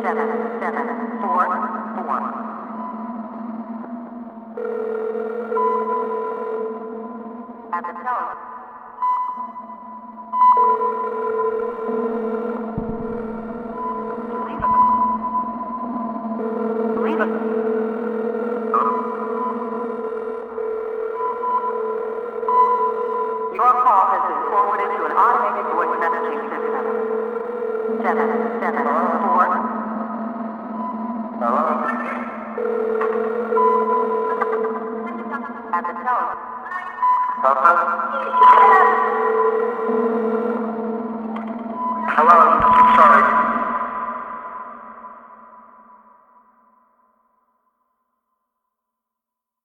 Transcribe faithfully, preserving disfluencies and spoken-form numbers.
seven, seven, four, four. At the tone. Leave it. Leave it. Your call has been forwarded to an automated voice messaging system. Seven, seven, four. Hello? At the tone. Papa?